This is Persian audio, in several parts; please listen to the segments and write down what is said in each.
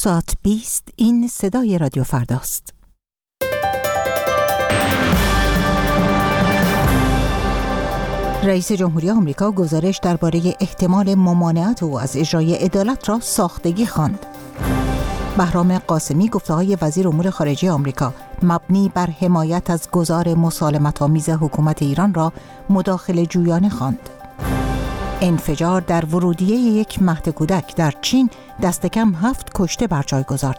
9:20 این صدای رادیو فرداست. رئیس جمهوری آمریکا گزارش درباره احتمال ممانعت او از اجرای عدالت را ساختگی خواند. بهرام قاسمی گفته‌های وزیر امور خارجه آمریکا مبنی بر حمایت از گزار مسالمت‌آمیز حکومت ایران را مداخله جویانه خواند. انفجار در ورودیه یک مهد کودک در چین دست کم 7 کشته بر جای گذارد.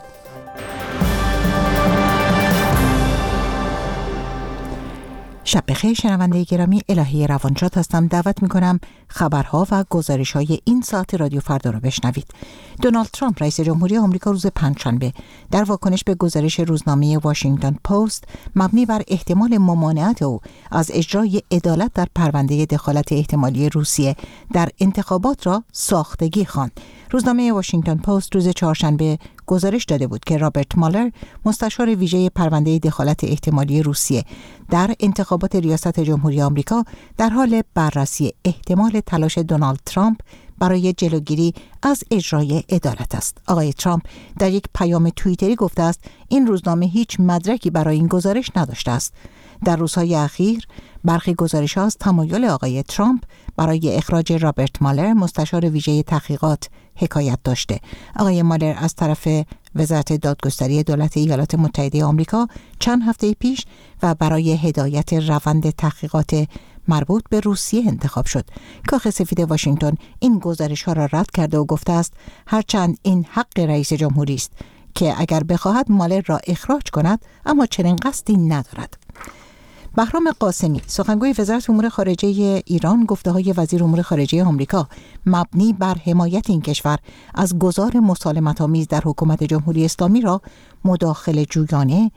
شب بخیر شنونده گرامی، الهی روانشاد هستم. دعوت میکنم خبرها و گزارش‌های این ساعت رادیو فردا را بشنوید. دونالد ترامپ رئیس جمهوری آمریکا روز پنجشنبه در واکنش به گزارش روزنامه واشنگتن پست مبنی بر احتمال ممانعت او از اجرای عدالت در پرونده دخالت احتمالی روسیه در انتخابات را ساختگی خواند. روزنامه واشنگتن پست روز چهارشنبه گزارش داده بود که رابرت مالر، مستشار ویژه پرونده دخالت احتمالی روسیه در انتخابات ریاست جمهوری آمریکا، در حال بررسی احتمال تلاش دونالد ترامپ برای جلوگیری از اجرای عدالت است. آقای ترامپ در یک پیام توییتری گفته است این روزنامه هیچ مدرکی برای این گزارش نداشته است. در روزهای اخیر برخی گزارش‌ها از تمایل آقای ترامپ برای اخراج رابرت مالر، مستشار ویژه تحقیقات، حکایت داشته. آقای مالر از طرف وزارت دادگستری دولت ایالات متحده آمریکا چند هفته پیش و برای هدایت روند تحقیقات مربوط به روسیه انتخاب شد. کاخ سفید واشنگتن این گزارش‌ها را رد کرده و گفته است هرچند این حق رئیس جمهوری است که اگر بخواهد مالر را اخراج کند، اما چنین قصدی ندارد. بهرام قاسمی سخنگوی وزارت امور خارجه ایران گفته‌های وزیر امور خارجه آمریکا مبنی بر حمایت این کشور از گزار مسالمت‌آمیز در حکومت جمهوری اسلامی را مداخله جویانه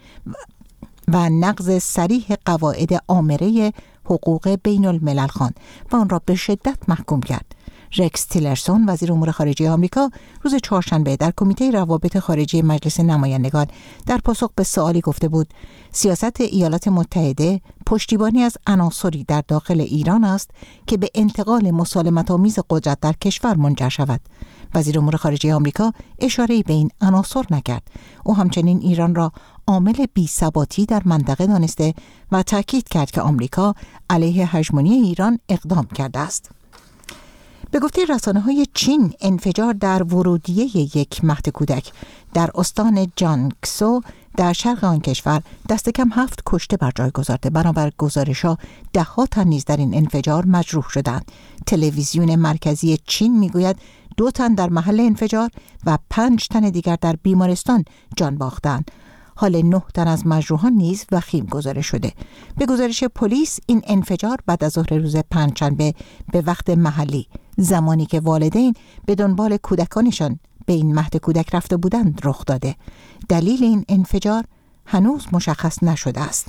و نقض صریح قواعد آمره حقوق بین الملل خواند و آن را به شدت محکوم کرد. رکس تیلرسون وزیر امور خارجه آمریکا روز چهارشنبه در کمیته روابط خارجی مجلس نمایندگان در پاسخ به سوالی گفته بود سیاست ایالات متحده پشتیبانی از عناصری در داخل ایران است که به انتقال مسالمت‌آمیز قدرت در کشور منجر شود. وزیر امور خارجه آمریکا اشاره‌ای به این عناصر نکرد. او همچنین ایران را عامل بی‌ثباتی در منطقه دانسته و تاکید کرد که آمریکا علیه هژمونی ایران اقدام کرده است. به گفته رسانه‌های چین، انفجار در ورودیه یک مهد کودک در استان جانگسو در شرق آن کشور دست کم 7 کشته بر جای گذارده. بنابر گزارش‌ها ده‌ها تن نیز در این انفجار مجروح شدند. تلویزیون مرکزی چین میگوید 2 تن در محل انفجار و 5 تن دیگر در بیمارستان جان باختند. حال 9 تن از مجروحان نیز وخیم گزارش شده. به گزارش پلیس این انفجار بعد از ظهر روز پنجشنبه به وقت محلی، زمانی که والدین به دنبال کودکانشان به این مهد کودک رفته بودند، رخ داده. دلیل این انفجار هنوز مشخص نشده است.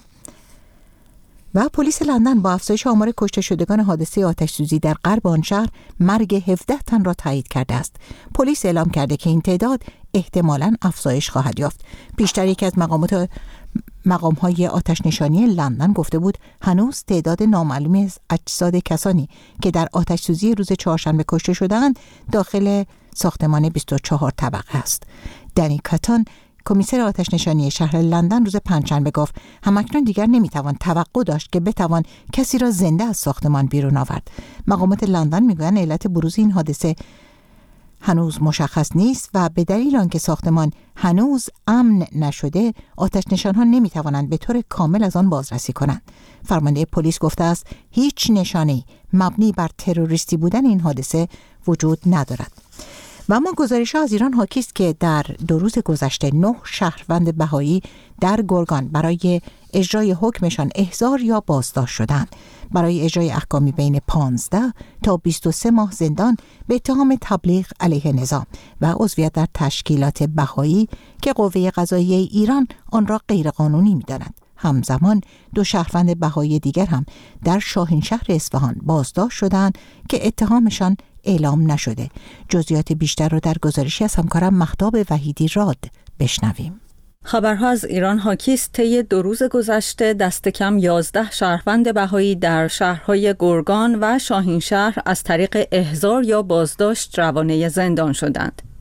و پلیس لندن با افزایش آمار کشته شدگان حادثه آتش‌سوزی در غرب آن شهر مرگ 17 تن را تایید کرده است. پلیس اعلام کرده که این تعداد احتمالاً افزایش خواهد یافت. پیشتر یکی از مقام‌های آتش نشانی لندن گفته بود هنوز تعداد نامعلومی از اجساد کسانی که در آتش‌سوزی روز چهارشنبه کشته شدند داخل ساختمان 24 طبقه است. دنی کاتون، کمیسر آتش نشانی شهر لندن، روز پنجشنبه گفت همکنون دیگر نمیتوان توقع داشت که بتوان کسی را زنده از ساختمان بیرون آورد. مقامات لندن میگویند علت بروز این حادثه هنوز مشخص نیست و به دلیل آنکه ساختمان هنوز امن نشده، آتش نشان‌ها نمیتوانند به طور کامل از آن بازرسی کنند. فرمانده پلیس گفته است هیچ نشانه‌ای مبنی بر تروریستی بودن این حادثه وجود ندارد. و اما گزارش‌ها از ایران حاکی است که در 2 روز گذشته 9 شهروند بهایی در گرگان برای اجرای حکمشان احضار یا بازداشت شدند. برای اجرای احکامی بین 15 تا 23 ماه زندان به اتهام تبلیغ علیه نظام و عضویت در تشکیلات بهایی که قوه قضاییه ایران آن را غیرقانونی می‌داند. همزمان 2 شهروند بهایی دیگر هم در شاهینشهر اصفهان بازداشت شدند که اتهامشان اعلام نشده. جزئیات بیشتر را در گزارشی از همکارم مهتاب وحیدی راد بشنویم. خبرها از ایران حاکی است طی 2 روز گذشته دست کم 11 شهروند بهایی در شهرهای گرگان و شاهینشهر از طریق احضار یا بازداشت روانه زندان شدند.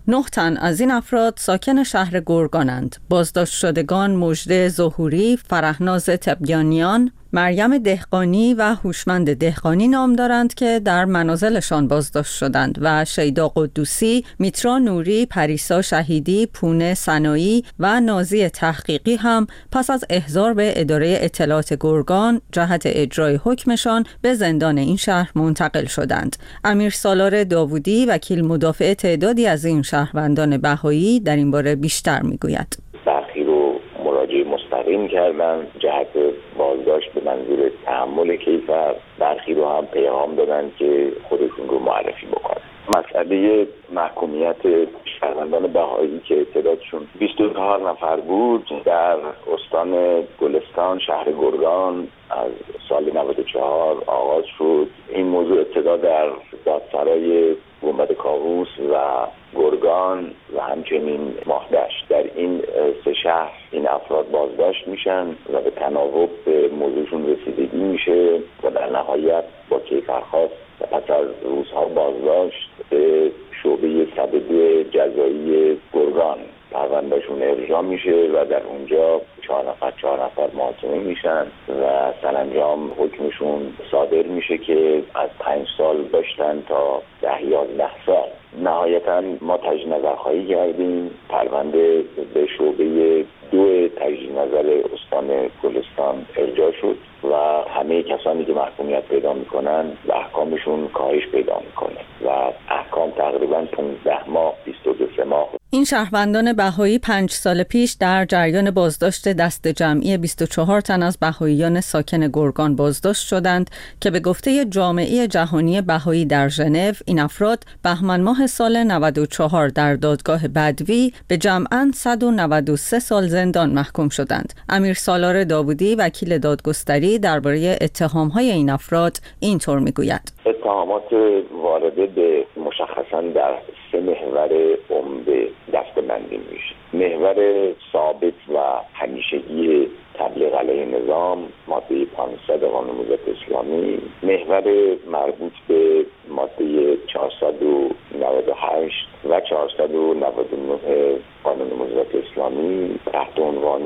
9 تن از این افراد ساکن شهر گرگانند. بازداشت شدگان مژده ظهوری، فرهناز تبیانیان، مریم دهقانی و هوشمند دهقانی نام دارند که در منازلشان بازداشت شدند و شیدا قدوسی، میترا نوری، پریسا شهیدی، پونه سنایی و نازی تحقیقی هم پس از احضار به اداره اطلاعات گرگان جهت اجرای حکمشان به زندان این شهر منتقل شدند. امیر سالار داوودی وکیل مدافع تعدادی از این شهروندان بهایی در این باره بیشتر میگوید. برخی رو مراجعه مستقیم کردن جهت بازداشت به منظور تحمل کیفر، برخی رو هم پیغام دادن که خودشون رو معرفی بکنن. مسئله محکومیت شهروندان بهایی که تعدادشون 24 نفر بود در استان گلستان شهر گرگان از سال 94 آغاز شد. این موضوع ابتدا در دادسرای گنبد کاووس و گرگان و همچنین ماهدشت در این سه شهر این افراد بازداشت میشن و به تناوب به موضوعشون رسیدگی میشه و در نهایت با کیفرخواست و پس از روزها بازداشت به شعبه 102 جزایی گرگان پروندهشون ارجاع میشه و در اونجا 4 نفر محاکمه میشن و سرانجام حکمشون صادر میشه که از 5 سال داشتن تا 10-11 سال. نهایتا ما تجدید نظرخواهی کردیم، پرونده به شعبه 2 تجدید نظر استان گلستان ارجاع شد و همه کسانی که محکومیت پیدا میکنن و احکامشون کاهش پیدا میکنه و احکام تقریبا 15 ماه 22 ماه. این شهروندان بهایی 5 سال پیش در جریان بازداشت دست جمعی 24 تن از بهاییان ساکن گرگان بازداشت شدند که به گفته جامعه جهانی بهایی در ژنو این افراد بهمن ماه سال 94 در دادگاه بدوی به جمعاً 193 سال زندان محکوم شدند. امیر سالار داوودی وکیل دادگستری درباره اتهام‌های این افراد اینطور میگوید. اتهامات وارده به مشخصاً در 3 محور عمده دسته‌بندی میشه. محور ثابت و همیشگی تبلیغ علیه نظام ماده 500 قانون موزت اسلامی، محور مربوط به ماده 498 و 499 قانون موزت اسلامی تحت عنوان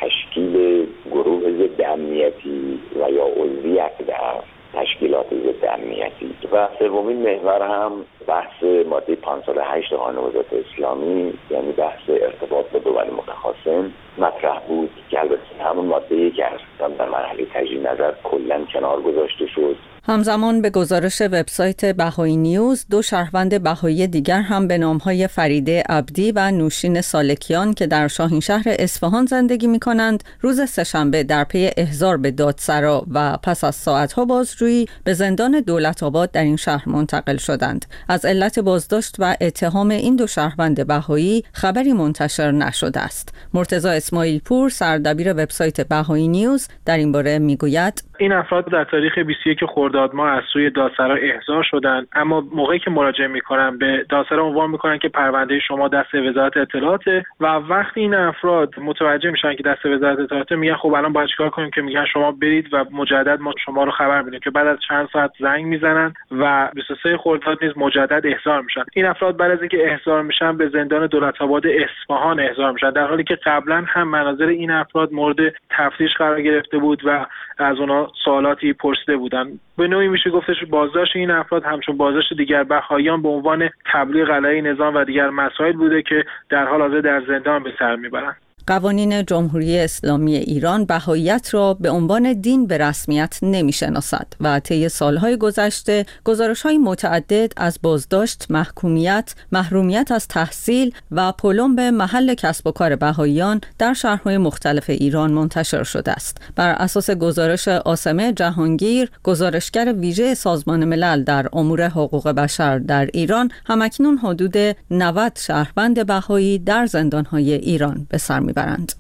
تشکیل گروه ضد امنیتی و یا عضویت در تشکیلات ضد امنیتی و سومین محور هم بحث ماده 508 قانون موزت اسلامی یعنی بحث ارتباط با دول متخاصم مطرح بود که البته همون ماده‌ای که در مرحله تجدید نظر کلاً کنار گذاشته شد. همزمان به گزارش وبسایت بهایی نیوز 2 شهروند بهایی دیگر هم به نامهای فریده عبدی و نوشین سالکیان که در شاهینشهر اصفهان زندگی می‌کنند روز سه‌شنبه در پی احضار به دادسرا و پس از ساعت‌ها بازجویی به زندان دولت‌آباد در این شهر منتقل شدند. از علت بازداشت و اتهام این 2 شهروند بهایی خبری منتشر نشده است. مرتضی اسماعیل پور سردبیر وبسایت بهایی نیوز در این باره میگوید این افراد در تاریخ 21 خرداد ماه از سوی دادسرا احضار شدند، اما موقعی که مراجعه میکنن به دادسرا عنوان میکنن که پرونده شما دست وزارت اطلاعاته و وقتی این افراد متوجه میشن که دست وزارت اطلاعاته میگن خب الان باید چیکار کنیم که میگن شما برید و مجدد ما شما رو خبر میدیم که بعد از چند ساعت زنگ میزنن و 23 خرداد نیز مجدد احضار میشن. این افراد بعد از اینکه احضار میشن به زندان دولت‌آباد اصفهان احضار میشن در حالی که قبلا هم مناظر این افراد مورد تفتیش قرار گرفته بود و از اونا سوالاتی پرسیده بودن. به نوعی میشه گفتش بازداشت این افراد همچون بازداشت دیگر بهاییان به عنوان تبلیغ علیه نظام و دیگر مسائل بوده که در حال حاضر در زندان به سر میبرند. قوانین جمهوری اسلامی ایران بهاییت را به عنوان دین به رسمیت نمی‌شناسد و طی سالهای گذشته گزارش‌های متعدد از بازداشت، محکومیت، محرومیت از تحصیل و پلم به محل کسب و کار بهاییان در شهرهای مختلف ایران منتشر شده است. بر اساس گزارش عاصمه جهانگیر، گزارشگر ویژه سازمان ملل در امور حقوق بشر در ایران، همکنون حدود 90 شهروند بهایی در زندان‌های ایران به سر برند.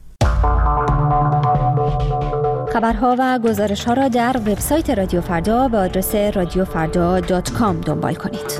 خبرها و گزارش‌ها را در وبسایت رادیو فردا به آدرس radiofarda.com دنبال کنید.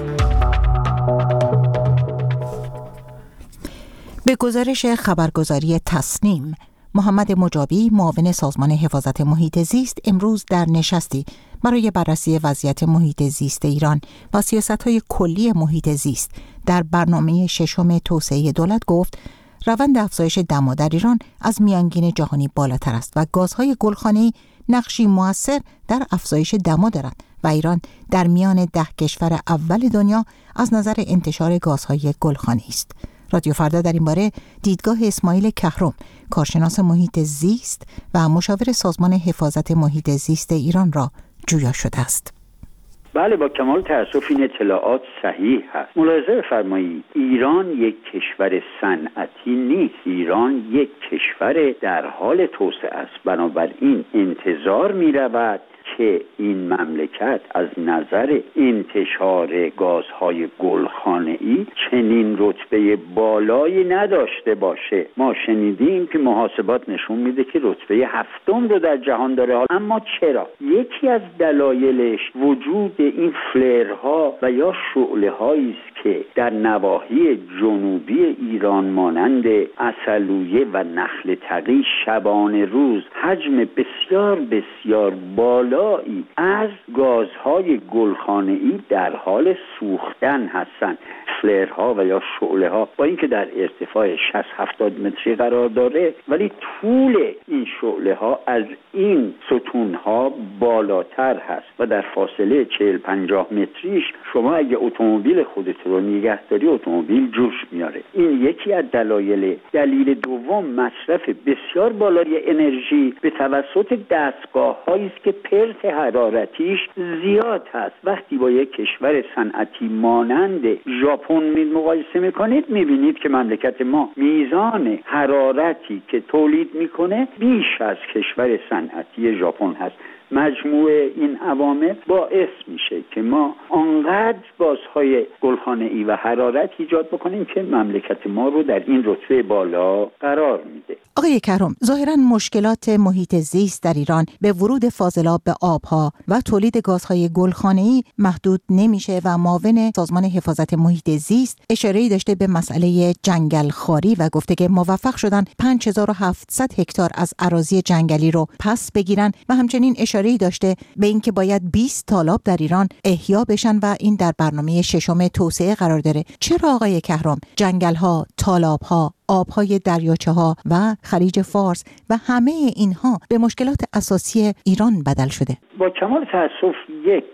به گزارش خبرگزاری تصنیم، محمد مجابی معاون سازمان حفاظت محیط زیست امروز در نشستی برای بررسی وضعیت محیط زیست ایران و سیاست‌های کلی محیط زیست در برنامه ششم توسعه دولت گفت روند افزایش دما در ایران از میانگین جهانی بالاتر است و گازهای گلخانه‌ای نقشی مؤثر در افزایش دما دارند و ایران در میان 10 کشور اول دنیا از نظر انتشار گازهای گلخانه‌ای است. رادیو فردا در این باره دیدگاه اسماعیل کهرم، کارشناس محیط زیست و مشاور سازمان حفاظت محیط زیست ایران را جویا شده است. بله، با کمال تأسف این اطلاعات صحیح هست. ملاحظه بفرمایید ایران یک کشور صنعتی نیست، ایران یک کشور در حال توسعه است. بنابراین انتظار می رود که این مملکت از نظر انتشار گازهای گلخانه‌ای چنین رتبه بالایی نداشته باشه. ما شنیدیم که محاسبات نشون میده که رتبه 7م رو در جهان داره. اما چرا؟ یکی از دلایلش وجود این فلرها و یا شعله‌هایی است که در نواحی جنوبی ایران مانند عسلویه و نخل تقی شبانه روز حجم بسیار بسیار بالایی از گازهای گلخانه‌ای در حال سوختن هستند. فلرها و یا شعله‌ها با اینکه در ارتفاع 60-70 متری قرار داره، ولی طول این شعله‌ها از این ستون‌ها بالاتر هست و در فاصله 40-50 متریش شما اگه اتومبیل خودت رو نگهداری اتومبیل جوش میاره. این یکی از دلایل. دلیل دوم مصرف بسیار بالای انرژی به توسط دستگاه‌هایی است که پرت حرارتیش زیاد هست. وقتی با یک کشور صنعتی مانند ژاپن مقایسه میکنید میبینید که مملکت ما میزان حرارتی که تولید میکنه بیش از کشور صنعتی ژاپن هست. مجموع این عوامل باعث میشه که ما آنقدر گازهای گلخانه‌ای و حرارت ایجاد بکنیم که مملکت ما رو در این رتبه بالا قرار میده. آقای کهرم، ظاهراً مشکلات محیط زیست در ایران به ورود فاضلاب به آبها و تولید گازهای گلخانه‌ای محدود نمیشه و معاون سازمان حفاظت محیط زیست اشاره‌ای داشته به مسئله جنگل خواری و گفته که موفق شدن 5700 هکتار از اراضی جنگلی رو پس بگیرن و همچنین اشاره‌ای داشته به اینکه باید 20 تالاب در ایران احیا بشن و این در برنامه ششم توسعه قرار داره. چرا آقای کهرم جنگل‌ها، تالاب‌ها، آبهای دریاچه‌ها و خلیج فارس و همه اینها به مشکلات اساسی ایران بدل شده؟ با کمال تأسف یک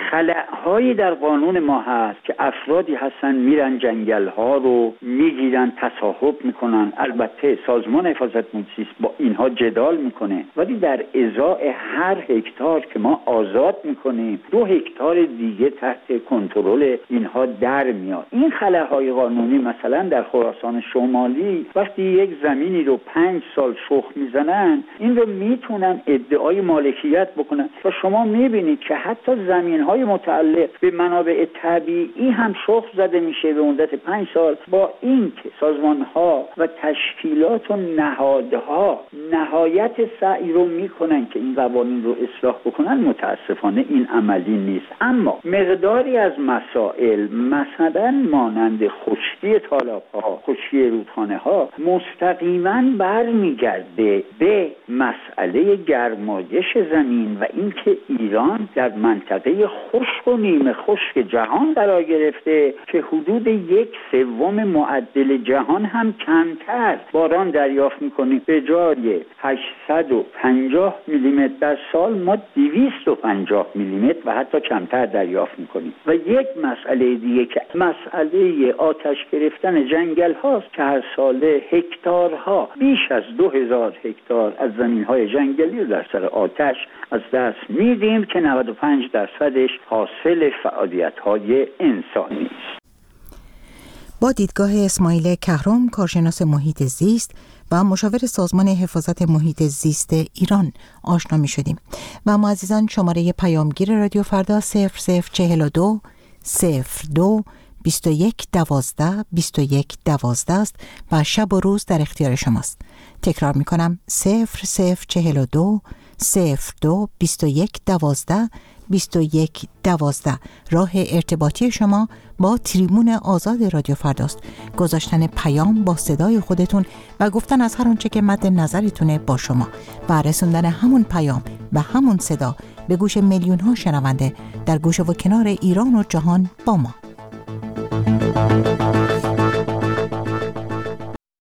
خلأهایی در قانون ما هست که افرادی هستن میرن جنگل‌ها رو میگیرن، تصاحب میکنن. البته سازمان حفاظت محیط زیست با اینها جدال میکنه، ولی در ازای هر هکتار که ما آزاد میکنیم 2 هکتار دیگه تحت کنترل اینها در میاد. این خلأهای قانونی مثلا در خراسان شمالی وقتی یک زمینی رو 5 سال شخم میزنن این رو میتونن ادعای مالکیت بکنن و شما میبینید که حتی زمین‌های متعلق به منابع طبیعی هم شخم زده میشه به مدت 5 سال، با اینکه سازمان‌ها و تشکیلات و نهادها نهایت سعی رو میکنن که این قوانین رو اصلاح بکنن. متاسفانه این عملی نیست. اما مقداری از مسائل مثلا مانند خشکی تالاب‌ها، خشکی رودخانه‌ها مستقیما برمیگرده به مسئله گرمایش زمین و اینکه ایران در منطقه خشک و نیمه خشک جهان قرار گرفته که حدود 1/3 معدل جهان هم کمتر باران دریافت میکنیم. به جای 850 میلیمتر در سال ما 250 میلیمتر و حتی کمتر دریافت میکنیم. و یک مسئله دیگه که مسئله آتش گرفتن جنگل هاست که هر ساله هکتارها بیش از 2000 هکتار از زمینهای جنگلی رو در سر آتش از دست میدیم که 95% حاصل فعالیت‌های انسانی است. با دیدگاه اسماعیل کهرم، کارشناس محیط زیست و مشاور سازمان حفاظت محیط زیست ایران آشنا می شدیم. و ما عزیزان شماره پیامگیر رادیو فردا 0042 02 21 12 21 12 است و شب و روز در اختیار شماست. تکرار می کنم 0042 02 21 12 21 12. راه ارتباطی شما با تریبون آزاد رادیو فرداست. گذاشتن پیام با صدای خودتون و گفتن از هر آنچه که مد نظرتونه با شما و رسوندن همون پیام و همون صدا به گوش میلیون ها شنونده در گوشه و کنار ایران و جهان با ما.